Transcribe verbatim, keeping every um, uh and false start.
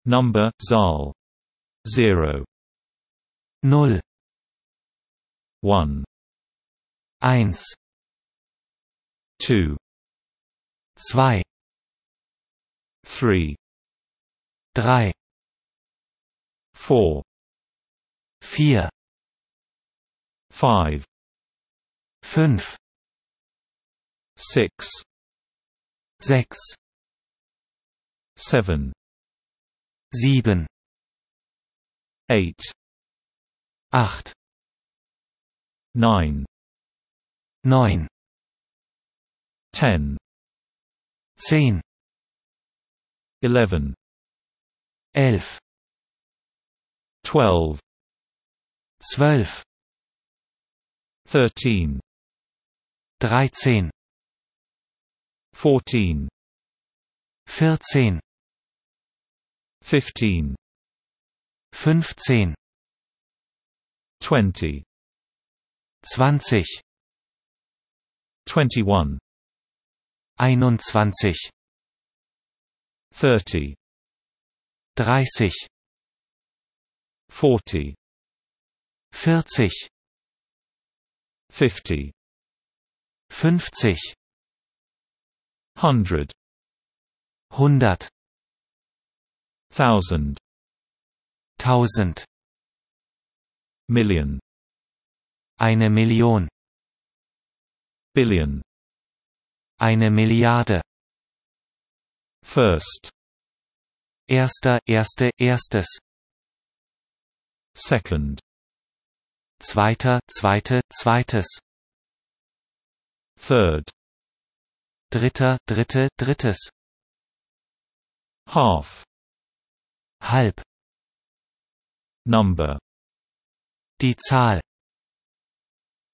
Number, Zahl. zero. null, one. eins, two. zwei, three. drei, four. vier, five. fünf, six. sechs, seven. sieben, eight. acht, nine. neun, ten. zehn, eleven. elf, twelve. zwölf, thirteen. dreizehn, fourteen. vierzehn, fifteen. fünfzehn, twenty. zwanzig, twenty-one. einundzwanzig, thirty. dreißig, forty. vierzig, fifty. fünfzig, hundred. hundert, thousand. tausend, million. eine Million, Billion. eine Milliarde, First. erster, erste, erstes, Second. zweiter, zweite, zweites, Third. dritter, dritte, drittes, Half. halb, Number. die Zahl,